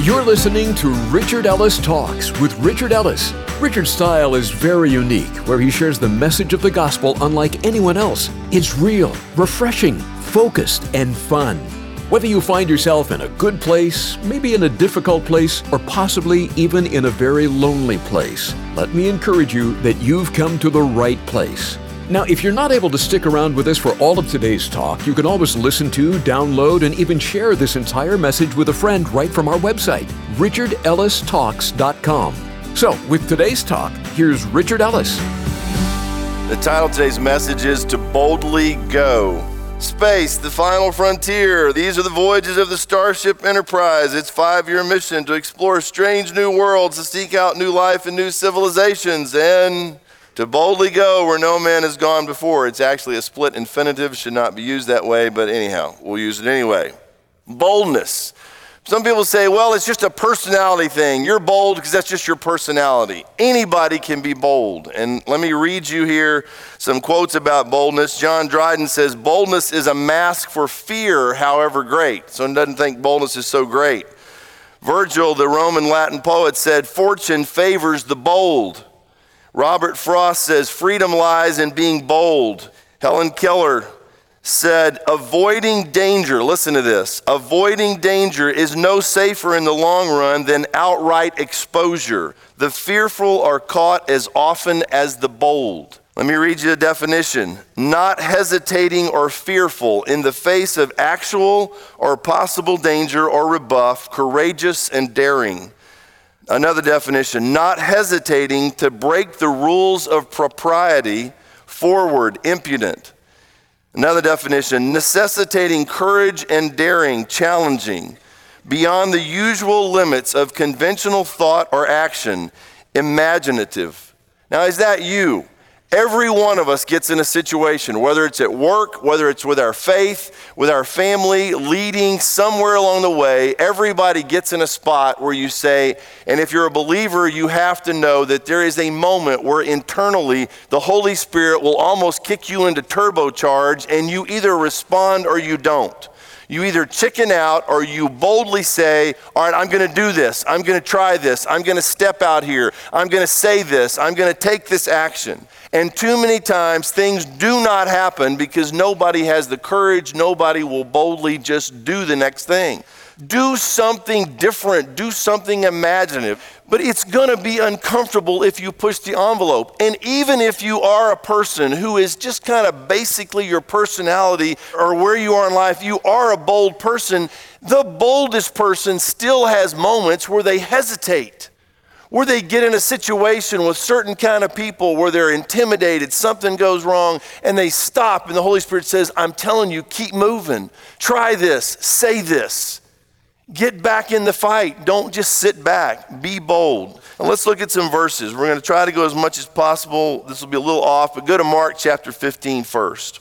You're listening to Richard Ellis Talks with Richard Ellis. Richard's style is very unique, where he shares the message of the gospel unlike anyone else. It's real, refreshing, focused, and fun. Whether you find yourself in a good place, maybe in a difficult place, or possibly even in a very lonely place, let me encourage you that you've come to the right place. Now, if you're not able to stick around with us for all of today's talk, you can always listen to, download, and even share this entire message with a friend right from our website, richardellistalks.com. So, with today's talk, here's Richard Ellis. The title of today's message is To Boldly Go. Space, the final frontier. These are the voyages of the Starship Enterprise. Its 5-year mission to explore strange new worlds, to seek out new life and new civilizations, and to boldly go where no man has gone before. It's actually a split infinitive, should not be used that way, but anyhow, we'll use it anyway. Boldness. Some people say, well, it's just a personality thing. You're bold because that's just your personality. Anybody can be bold. And let me read you here some quotes about boldness. John Dryden says, boldness is a mask for fear, however great. Someone doesn't think boldness is so great. Virgil, the Roman Latin poet, said, fortune favors the bold. Robert Frost says, freedom lies in being bold. Helen Keller said, avoiding danger, listen to this, avoiding danger is no safer in the long run than outright exposure. The fearful are caught as often as the bold. Let me read you the definition. Not hesitating or fearful in the face of actual or possible danger or rebuff, courageous and daring. Another definition, not hesitating to break the rules of propriety, forward, impudent. Another definition, necessitating courage and daring, challenging, beyond the usual limits of conventional thought or action, imaginative. Now, is that you? Every one of us gets in a situation, whether it's at work, whether it's with our faith, with our family, leading somewhere along the way, everybody gets in a spot where you say, and if you're a believer, you have to know that there is a moment where internally the Holy Spirit will almost kick you into turbocharge and you either respond or you don't. You either chicken out or you boldly say, all right, I'm going to do this. I'm going to try this. I'm going to step out here. I'm going to say this. I'm going to take this action. And too many times things do not happen because nobody has the courage. Nobody will boldly just do the next thing. Do something different. Do something imaginative. But it's going to be uncomfortable if you push the envelope. And even if you are a person who is just kind of basically your personality or where you are in life, you are a bold person, the boldest person still has moments where they hesitate, where they get in a situation with certain kind of people where they're intimidated, something goes wrong, and they stop, and the Holy Spirit says, I'm telling you, keep moving. Try this. Say this. Get back in the fight. Don't just sit back. Be bold. And let's look at some verses. We're going to try to go as much as possible. This will be a little off, but go to Mark chapter 15 first.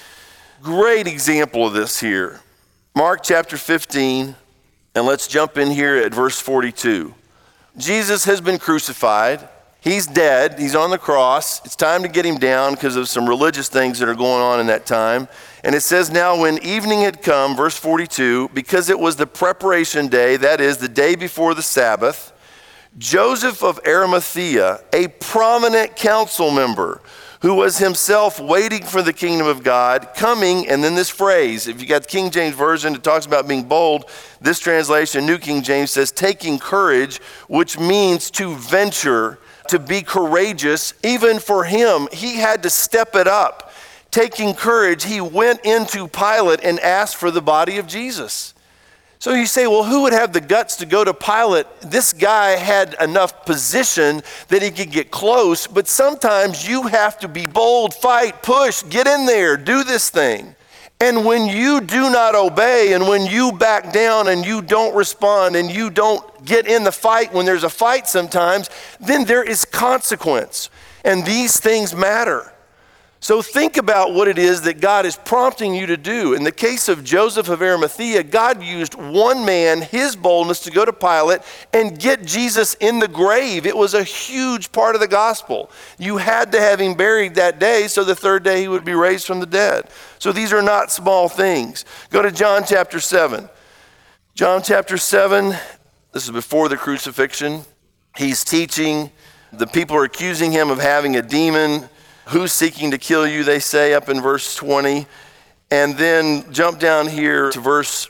Great example of this here. Mark chapter 15, and let's jump in here at verse 42. Jesus has been crucified. He's dead. He's on the cross. It's time to get him down because of some religious things that are going on in that time. And it says, now when evening had come, verse 42, because it was the preparation day, that is, the day before the Sabbath, Joseph of Arimathea, a prominent council member, who was himself waiting for the kingdom of God, coming, and then this phrase, if you got the King James Version, it talks about being bold. This translation, New King James, says taking courage, which means to venture, to be courageous. Even for him, he had to step it up. Taking courage, he went into Pilate and asked for the body of Jesus. So you say, well, who would have the guts to go to Pilate? This guy had enough position that he could get close, but sometimes you have to be bold, fight, push, get in there, do this thing. And when you do not obey, and when you back down and you don't respond and you don't get in the fight when there's a fight sometimes, then there is consequence. And these things matter. So think about what it is that God is prompting you to do. In the case of Joseph of Arimathea, God used one man, his boldness, to go to Pilate and get Jesus in the grave. It was a huge part of the gospel. You had to have him buried that day, so the third day he would be raised from the dead. So these are not small things. Go to John chapter 7. John chapter 7, This is before the crucifixion. He's teaching. The people are accusing him of having a demon. Who's seeking to kill you, they say, up in verse 20. And then jump down here to verse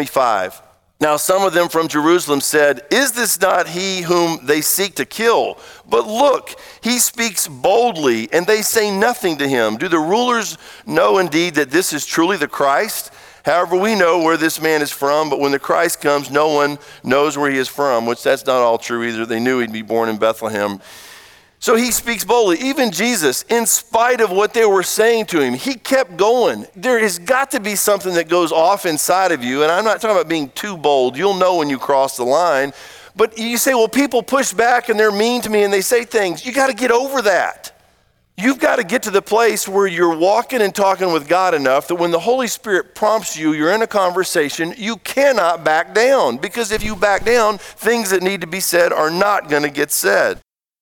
25. Now some of them from Jerusalem said, "Is this not he whom they seek to kill? But look, he speaks boldly, and they say nothing to him. Do the rulers know indeed that this is truly the Christ? However, we know where this man is from, but when the Christ comes, no one knows where he is from," which that's not all true either. They knew he'd be born in Bethlehem. So he speaks boldly. Even Jesus, in spite of what they were saying to him, he kept going. There has got to be something that goes off inside of you, and I'm not talking about being too bold. You'll know when you cross the line. But you say, well, people push back and they're mean to me and they say things. You got to get over that. You've got to get to the place where you're walking and talking with God enough that when the Holy Spirit prompts you, you're in a conversation, you cannot back down. Because if you back down, things that need to be said are not going to get said.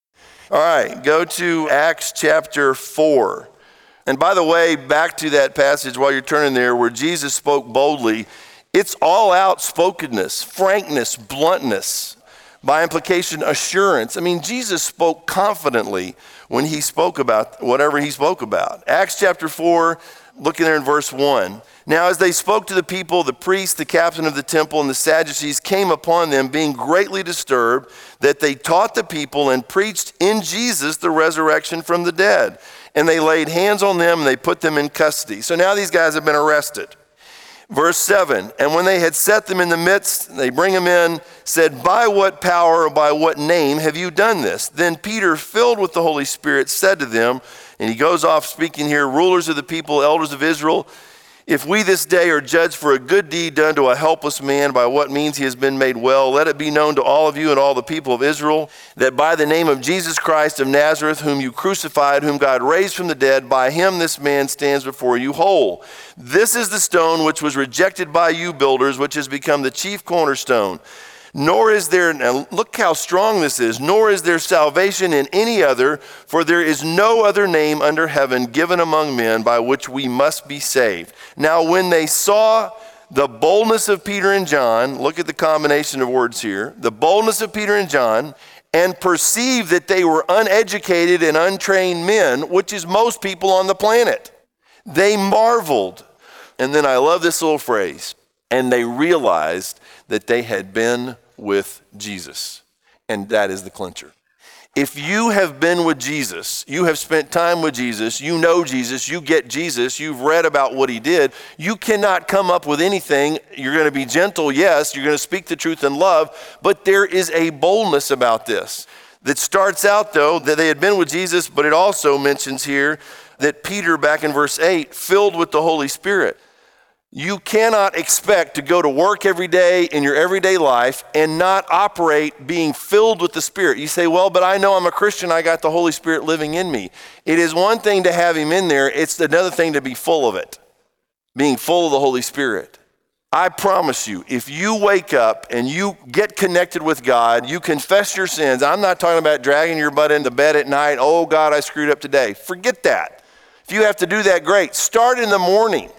All right, go to Acts chapter 4. And by the way, back to that passage while you're turning there where Jesus spoke boldly, it's all outspokenness, frankness, bluntness, by implication, assurance. I mean, Jesus spoke confidently when he spoke about whatever he spoke about. Acts chapter 4, looking there in verse 1. Now, as they spoke to the people, the priests, the captain of the temple, and the Sadducees came upon them, being greatly disturbed, that they taught the people and preached in Jesus the resurrection from the dead. And they laid hands on them and they put them in custody. So now these guys have been arrested. Verse 7, and when they had set them in the midst, they bring them in, said, "By what power or by what name have you done this?" Then Peter, filled with the Holy Spirit, said to them, and he goes off speaking here, "Rulers of the people, elders of Israel, if we this day are judged for a good deed done to a helpless man, by what means he has been made well, let it be known to all of you and all the people of Israel, that by the name of Jesus Christ of Nazareth, whom you crucified, whom God raised from the dead, by him this man stands before you whole. This is the stone which was rejected by you builders, which has become the chief cornerstone. Nor is there," now look how strong this is, "nor is there salvation in any other, for there is no other name under heaven given among men by which we must be saved." Now when they saw the boldness of Peter and John, look at the combination of words here, the boldness of Peter and John, and perceived that they were uneducated and untrained men, which is most people on the planet, they marveled. And then I love this little phrase, and they realized that they had been with Jesus. And that is the clincher. If you have been with Jesus, you have spent time with Jesus, you know Jesus, you get Jesus, you've read about what he did, you cannot come up with anything. You're going to be gentle, yes, you're going to speak the truth in love, but there is a boldness about this that starts out, though, that they had been with Jesus, but it also mentions here that Peter, back in verse 8, filled with the Holy Spirit. You cannot expect to go to work every day in your everyday life and not operate being filled with the Spirit. You say, well, but I know I'm a Christian. I got the Holy Spirit living in me. It is one thing to have him in there. It's another thing to be full of it, being full of the Holy Spirit. I promise you, if you wake up and you get connected with God, you confess your sins. I'm not talking about dragging your butt into bed at night. Oh, God, I screwed up today. Forget that. If you have to do that, great. Start in the morning.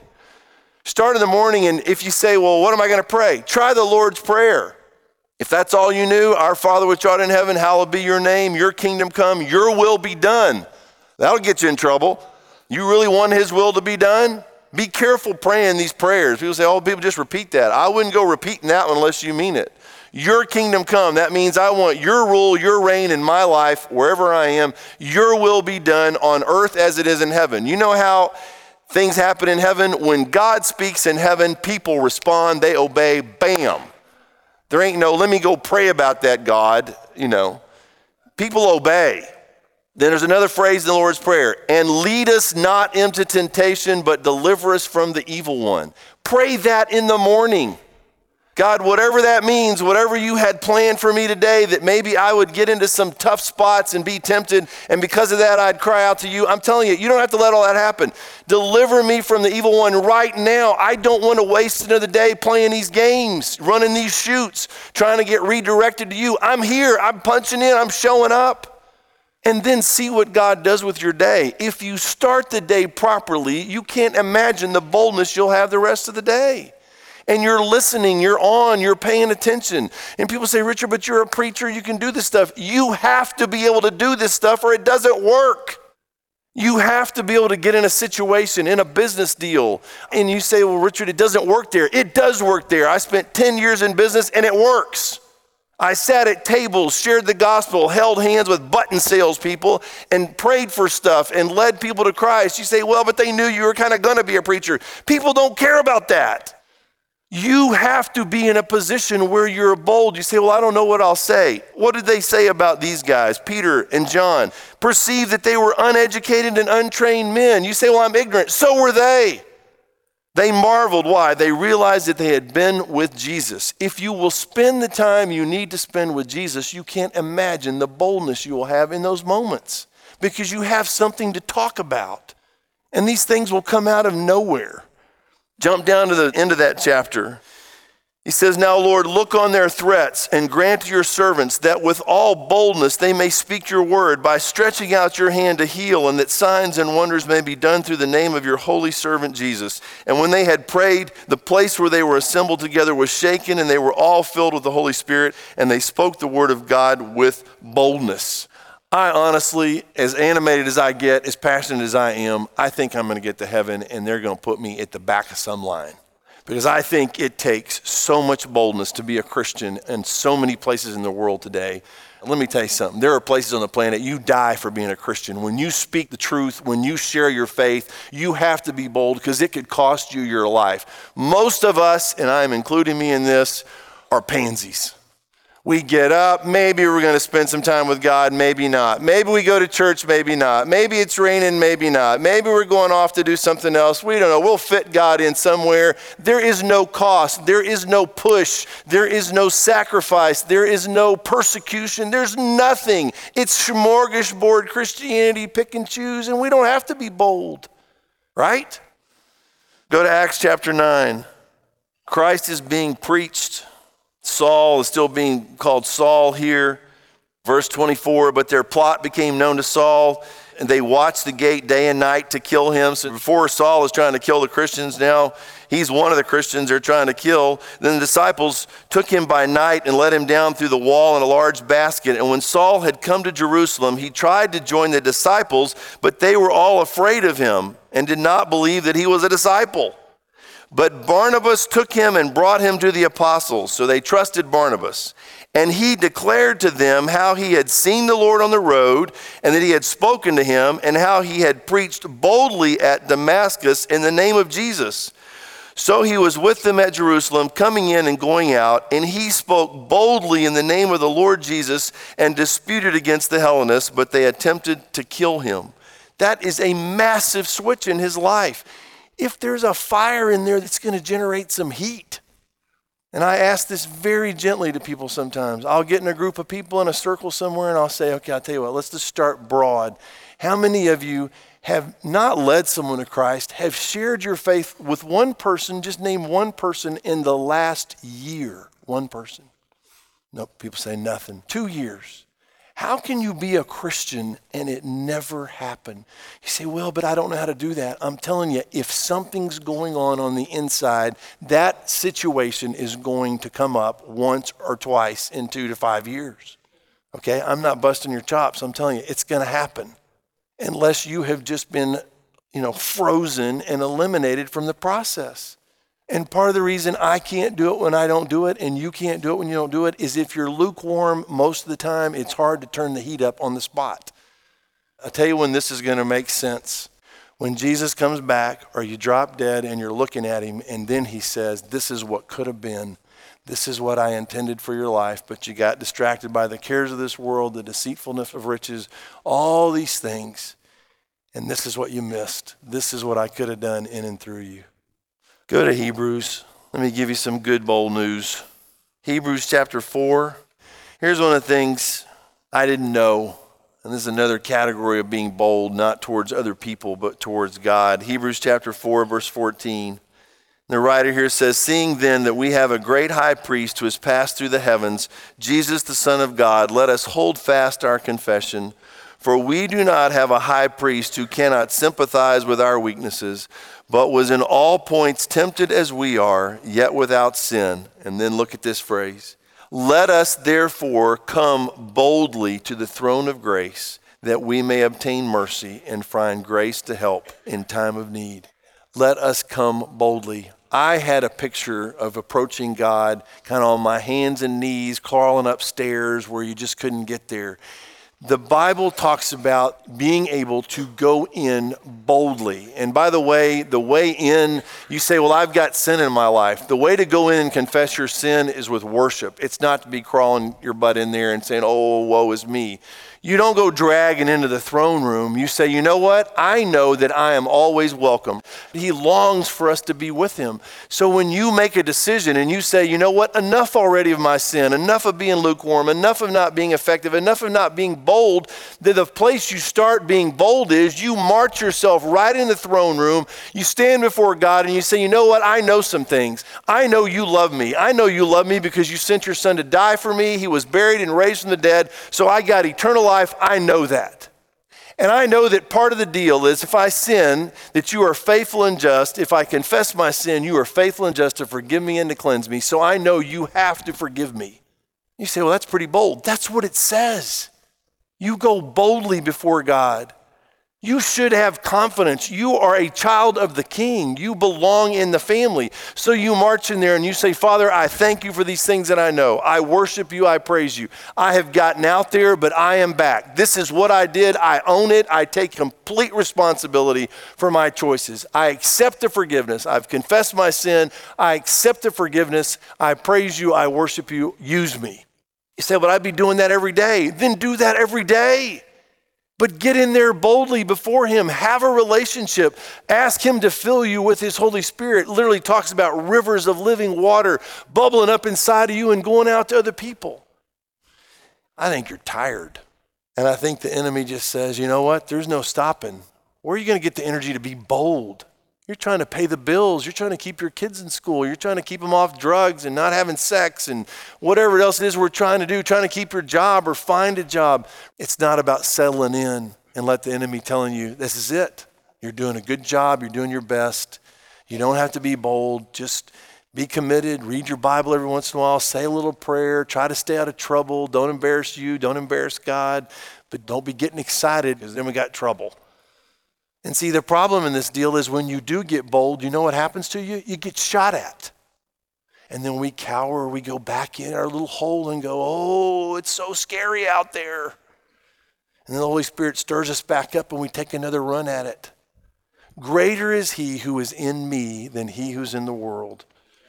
Start in the morning, and if you say, well, what am I going to pray? Try the Lord's Prayer. If that's all you knew, Our Father which art in heaven, hallowed be your name, your kingdom come, your will be done. That'll get you in trouble. You really want his will to be done? Be careful praying these prayers. People say, oh, people just repeat that. I wouldn't go repeating that one unless you mean it. Your kingdom come. That means I want your rule, your reign in my life, wherever I am. Your will be done on earth as it is in heaven. You know how things happen in heaven? When God speaks in heaven, people respond, they obey, bam. There ain't no, let me go pray about that, God, People obey. Then there's another phrase in the Lord's Prayer, and lead us not into temptation, but deliver us from the evil one. Pray that in the morning. God, whatever that means, whatever you had planned for me today, that maybe I would get into some tough spots and be tempted, and because of that, I'd cry out to you. I'm telling you, you don't have to let all that happen. Deliver me from the evil one right now. I don't want to waste another day playing these games, running these shoots, trying to get redirected to you. I'm here. I'm punching in. I'm showing up. And then see what God does with your day. If you start the day properly, you can't imagine the boldness you'll have the rest of the day. and you're listening, you're on, you're paying attention. And people say, Richard, but you're a preacher, you can do this stuff. You have to be able to do this stuff or it doesn't work. You have to be able to get in a situation, in a business deal, and you say, well, Richard, it doesn't work there. It does work there. I spent 10 years in business and it works. I sat at tables, shared the gospel, held hands with button salespeople, and prayed for stuff and led people to Christ. You say, well, but they knew you were kind of going to be a preacher. People don't care about that. You have to be in a position where you're bold. You say, well, I don't know what I'll say. What did they say about these guys, Peter and John? Perceived that they were uneducated and untrained men. You say, well, I'm ignorant. So were they. They marveled. Why? They realized that they had been with Jesus. If you will spend the time you need to spend with Jesus, you can't imagine the boldness you will have in those moments because you have something to talk about. And these things will come out of nowhere. Jump down to the end of that chapter. He says, now, Lord, look on their threats and grant to your servants that with all boldness they may speak your word by stretching out your hand to heal, and that signs and wonders may be done through the name of your holy servant Jesus. And when they had prayed, the place where they were assembled together was shaken, and they were all filled with the Holy Spirit, and they spoke the word of God with boldness. I honestly, as animated as I get, as passionate as I am, I think I'm going to get to heaven, and they're going to put me at the back of some line. Because I think it takes so much boldness to be a Christian in so many places in the world today. Let me tell you something. There are places on the planet you die for being a Christian. When you speak the truth, when you share your faith, you have to be bold because it could cost you your life. Most of us, and I'm including me in this, are pansies. We get up, maybe we're going to spend some time with God, maybe not. Maybe we go to church, maybe not. Maybe it's raining, maybe not. Maybe we're going off to do something else. We don't know. We'll fit God in somewhere. There is no cost. There is no push. There is no sacrifice. There is no persecution. There's nothing. It's smorgasbord Christianity, pick and choose, and we don't have to be bold, right? Go to Acts chapter 9. Christ is being preached. Saul is still being called Saul here. Verse 24, but their plot became known to Saul, and they watched the gate day and night to kill him. So before Saul is trying to kill the Christians, now he's one of the Christians they're trying to kill. Then the disciples took him by night and let him down through the wall in a large basket. And when Saul had come to Jerusalem, he tried to join the disciples, but they were all afraid of him and did not believe that he was a disciple. But Barnabas took him and brought him to the apostles, so they trusted Barnabas. And he declared to them how he had seen the Lord on the road, and that he had spoken to him, and how he had preached boldly at Damascus in the name of Jesus. So he was with them at Jerusalem, coming in and going out, and he spoke boldly in the name of the Lord Jesus and disputed against the Hellenists, but they attempted to kill him. That is a massive switch in his life. If there's a fire in there that's going to generate some heat. And I ask this very gently to people sometimes. I'll get in a group of people in a circle somewhere and I'll say, okay, I'll tell you what, let's just start broad. How many of you have not led someone to Christ, have shared your faith with one person, just name one person in the last year? One person. Nope, people say nothing. 2 years. How can you be a Christian and it never happened? You say, well, but I don't know how to do that. I'm telling you, if something's going on the inside, that situation is going to come up once or twice in 2 to 5 years. Okay, I'm not busting your chops. I'm telling you, it's going to happen unless you have just been, frozen and eliminated from the process. And part of the reason I can't do it when I don't do it and you can't do it when you don't do it is if you're lukewarm most of the time, it's hard to turn the heat up on the spot. I'll tell you when this is going to make sense. When Jesus comes back or you drop dead and you're looking at him and then he says, this is what could have been. This is what I intended for your life, but you got distracted by the cares of this world, the deceitfulness of riches, all these things. And this is what you missed. This is what I could have done in and through you. Go to Hebrews. Let me give you some good, bold news. Hebrews chapter 4. Here's one of the things I didn't know. And this is another category of being bold, not towards other people, but towards God. Hebrews chapter 4, verse 14. The writer here says, seeing then that we have a great high priest who has passed through the heavens, Jesus the Son of God, let us hold fast our confession. For we do not have a high priest who cannot sympathize with our weaknesses, but was in all points tempted as we are, yet without sin. And then look at this phrase. Let us therefore come boldly to the throne of grace, that we may obtain mercy and find grace to help in time of need. Let us come boldly. I had a picture of approaching God kind of on my hands and knees, crawling upstairs where you just couldn't get there. The Bible talks about being able to go in boldly. And by the way in, you say, well, I've got sin in my life. The way to go in and confess your sin is with worship. It's not to be crawling your butt in there and saying, oh, woe is me. You don't go dragging into the throne room. You say, you know what? I know that I am always welcome. He longs for us to be with him. So when you make a decision and you say, you know what? Enough already of my sin, enough of being lukewarm, enough of not being effective, enough of not being bold, that the place you start being bold is you march yourself right in the throne room. You stand before God and you say, you know what? I know some things. I know you love me. I know you love me because you sent your son to die for me. He was buried and raised from the dead. So I got eternal life. I know that. And I know that part of the deal is if I sin, that you are faithful and just. If I confess my sin, you are faithful and just to forgive me and to cleanse me. So I know you have to forgive me. You say, well, that's pretty bold. That's what it says. You go boldly before God. You should have confidence. You are a child of the King. You belong in the family. So you march in there and you say, Father, I thank you for these things that I know. I worship you. I praise you. I have gotten out there, but I am back. This is what I did. I own it. I take complete responsibility for my choices. I accept the forgiveness. I've confessed my sin. I accept the forgiveness. I praise you. I worship you. Use me. You say, but I'd be doing that every day. Then do that every day. But get in there boldly before him. Have a relationship. Ask him to fill you with his Holy Spirit. It literally talks about rivers of living water bubbling up inside of you and going out to other people. I think you're tired. And I think the enemy just says, you know what? There's no stopping. Where are you going to get the energy to be bold? You're trying to pay the bills. You're trying to keep your kids in school. You're trying to keep them off drugs and not having sex and whatever else it is we're trying to do, trying to keep your job or find a job. It's not about settling in and let the enemy telling you, this is it. You're doing a good job. You're doing your best. You don't have to be bold. Just be committed. Read your Bible every once in a while. Say a little prayer. Try to stay out of trouble. Don't embarrass you. Don't embarrass God. But don't be getting excited because then we got trouble. And see, the problem in this deal is when you do get bold, you know what happens to you? You get shot at. And then we cower, we go back in our little hole and go, oh, it's so scary out there. And then the Holy Spirit stirs us back up and we take another run at it. Greater is he who is in me than he who's in the world.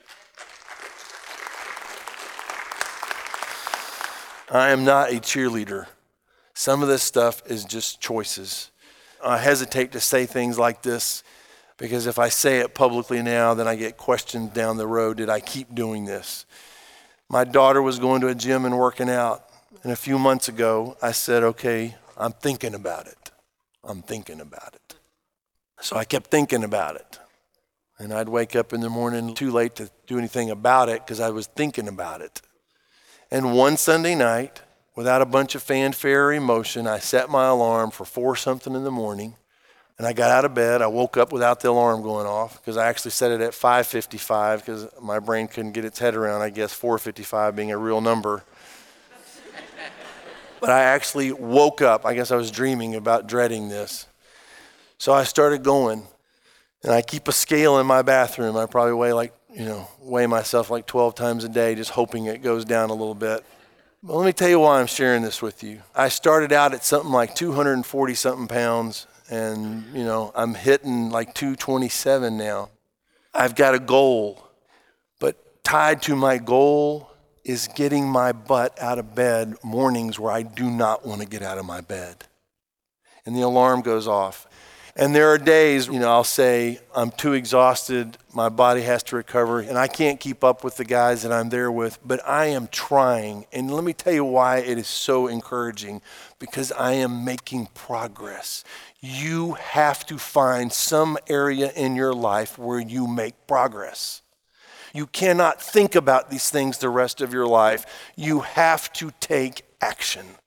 I am not a cheerleader. Some of this stuff is just choices. I hesitate to say things like this because if I say it publicly now, then I get questions down the road. Did I keep doing this? My daughter was going to a gym and working out. And a few months ago, I said, okay, I'm thinking about it. I'm thinking about it. So I kept thinking about it. And I'd wake up in the morning too late to do anything about it because I was thinking about it. And one Sunday night, without a bunch of fanfare or emotion, I set my alarm for 4-something in the morning, and I got out of bed. I woke up without the alarm going off because I actually set it at 5:55 because my brain couldn't get its head around, I guess, 4:55 being a real number. But I actually woke up. I guess I was dreaming about dreading this. So I started going, and I keep a scale in my bathroom. I probably weigh myself like 12 times a day, just hoping it goes down a little bit. Well, let me tell you why I'm sharing this with you. I started out at something like 240-something pounds, and, I'm hitting like 227 now. I've got a goal, but tied to my goal is getting my butt out of bed mornings where I do not want to get out of my bed. And the alarm goes off. And there are days, I'll say, I'm too exhausted, my body has to recover, and I can't keep up with the guys that I'm there with, but I am trying. And let me tell you why it is so encouraging, because I am making progress. You have to find some area in your life where you make progress. You cannot think about these things the rest of your life. You have to take action.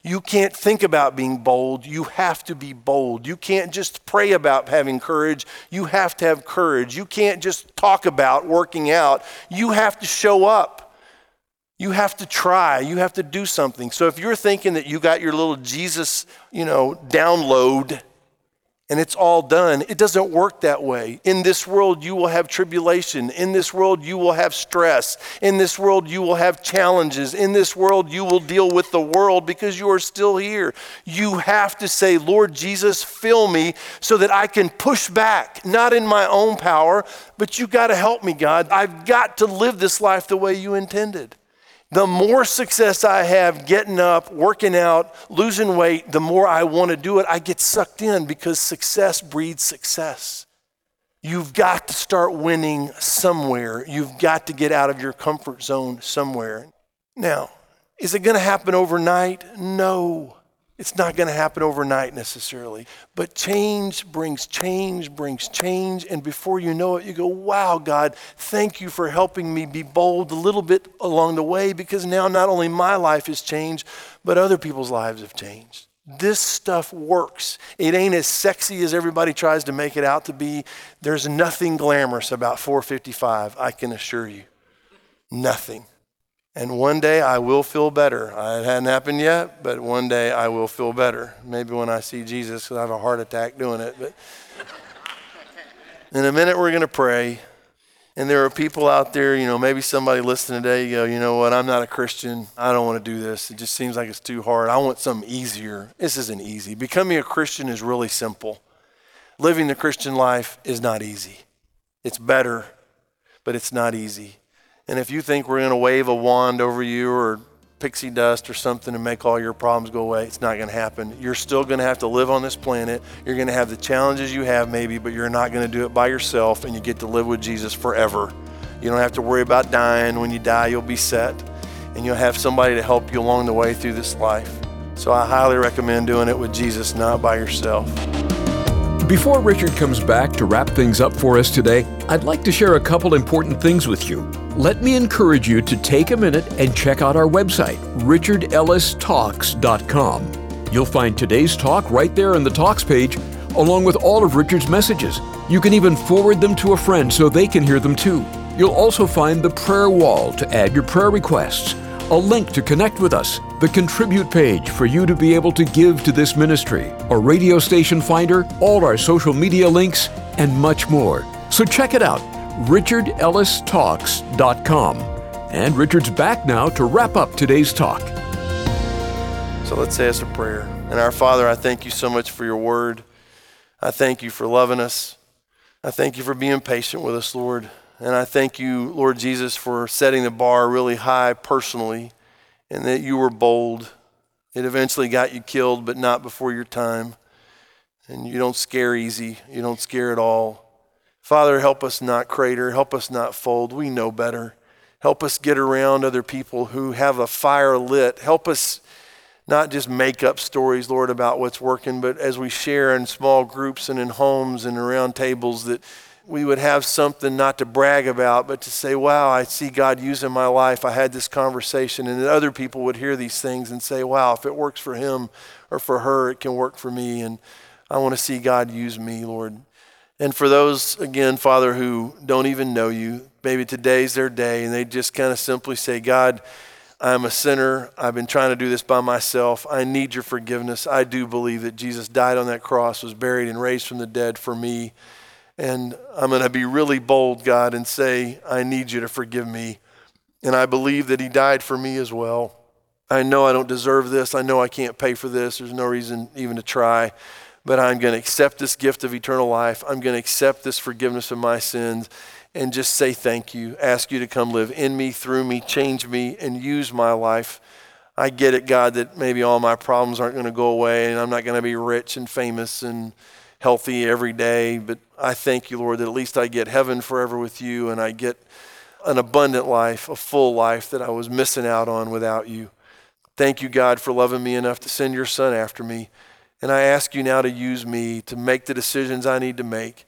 You can't think about being bold. You have to be bold. You can't just pray about having courage. You have to have courage. You can't just talk about working out. You have to show up. You have to try. You have to do something. So if you're thinking that you got your little Jesus, download and it's all done, it doesn't work that way. In this world, you will have tribulation. In this world, you will have stress. In this world, you will have challenges. In this world, you will deal with the world because you are still here. You have to say, Lord Jesus, fill me so that I can push back, not in my own power, but you got to help me, God. I've got to live this life the way you intended. The more success I have getting up, working out, losing weight, the more I want to do it. I get sucked in because success breeds success. You've got to start winning somewhere. You've got to get out of your comfort zone somewhere. Now, is it going to happen overnight? No. It's not going to happen overnight necessarily, but change brings change, and before you know it, you go, wow, God, thank you for helping me be bold a little bit along the way, because now not only my life has changed, but other people's lives have changed. This stuff works. It ain't as sexy as everybody tries to make it out to be. There's nothing glamorous about 455, I can assure you. Nothing. And one day I will feel better. It hadn't happened yet, but one day I will feel better. Maybe when I see Jesus, because I have a heart attack doing it. But in a minute, we're going to pray. And there are people out there, maybe somebody listening today, you go, you know what, I'm not a Christian. I don't want to do this. It just seems like it's too hard. I want something easier. This isn't easy. Becoming a Christian is really simple. Living the Christian life is not easy. It's better, but it's not easy. And if you think we're going to wave a wand over you or pixie dust or something and make all your problems go away, it's not going to happen. You're still going to have to live on this planet. You're going to have the challenges you have maybe, but you're not going to do it by yourself, and you get to live with Jesus forever. You don't have to worry about dying. When you die, you'll be set, and you'll have somebody to help you along the way through this life. So I highly recommend doing it with Jesus, not by yourself. Before Richard comes back to wrap things up for us today, I'd like to share a couple important things with you. Let me encourage you to take a minute and check out our website, richardellistalks.com. You'll find today's talk right there in the Talks page, along with all of Richard's messages. You can even forward them to a friend so they can hear them too. You'll also find the prayer wall to add your prayer requests, a link to connect with us, the Contribute page for you to be able to give to this ministry, a radio station finder, all our social media links, and much more. So check it out, richardellistalks.com. And Richard's back now to wrap up today's talk. So let's say us a prayer. And our Father, I thank you so much for your word. I thank you for loving us. I thank you for being patient with us, Lord. And I thank you, Lord Jesus, for setting the bar really high personally, and that you were bold. It eventually got you killed, but not before your time. And you don't scare easy. You don't scare at all. Father, help us not crater. Help us not fold. We know better. Help us get around other people who have a fire lit. Help us not just make up stories, Lord, about what's working, but as we share in small groups and in homes and around tables, that we would have something not to brag about, but to say, wow, I see God using my life. I had this conversation, and that other people would hear these things and say, wow, if it works for him or for her, it can work for me. And I want to see God use me, Lord. And for those, again, Father, who don't even know you, maybe today's their day, and they just kind of simply say, God, I'm a sinner. I've been trying to do this by myself. I need your forgiveness. I do believe that Jesus died on that cross, was buried, and raised from the dead for me. And I'm going to be really bold, God, and say, I need you to forgive me. And I believe that he died for me as well. I know I don't deserve this. I know I can't pay for this. There's no reason even to try. But I'm going to accept this gift of eternal life. I'm going to accept this forgiveness of my sins and just say thank you. Ask you to come live in me, through me, change me, and use my life. I get it, God, that maybe all my problems aren't going to go away, and I'm not going to be rich and famous and healthy every day, but I thank you, Lord, that at least I get heaven forever with you, and I get an abundant life, a full life that I was missing out on without you. Thank you, God, for loving me enough to send your son after me. And I ask you now to use me to make the decisions I need to make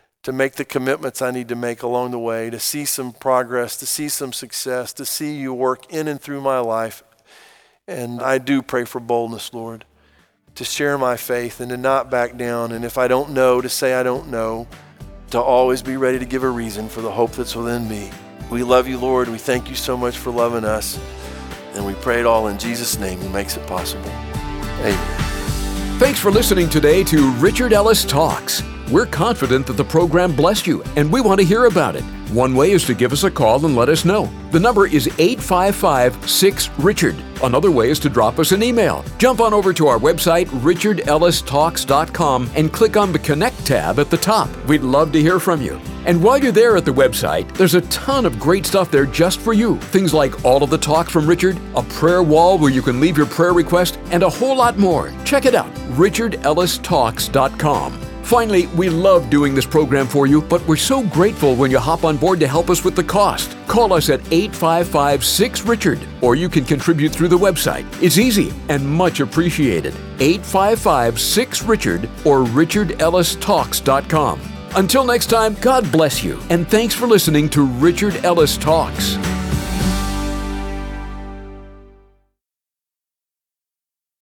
the commitments I need to make along the way, to see some progress, to see some success, to see you work in and through my life. And I do pray for boldness, Lord, to share my faith and to not back down. And if I don't know, to say I don't know, to always be ready to give a reason for the hope that's within me. We love you, Lord. We thank you so much for loving us. And we pray it all in Jesus' name who makes it possible. Amen. Thanks for listening today to Richard Ellis Talks. We're confident that the program blessed you, and we want to hear about it. One way is to give us a call and let us know. The number is 855-6-RICHARD. Another way is to drop us an email. Jump on over to our website, richardellistalks.com, and click on the Connect tab at the top. We'd love to hear from you. And while you're there at the website, there's a ton of great stuff there just for you. Things like all of the talks from Richard, a prayer wall where you can leave your prayer request, and a whole lot more. Check it out, richardellistalks.com. Finally, we love doing this program for you, but we're so grateful when you hop on board to help us with the cost. Call us at 855-6-RICHARD, or you can contribute through the website. It's easy and much appreciated. 855-6-RICHARD or richardellistalks.com. Until next time, God bless you, and thanks for listening to Richard Ellis Talks.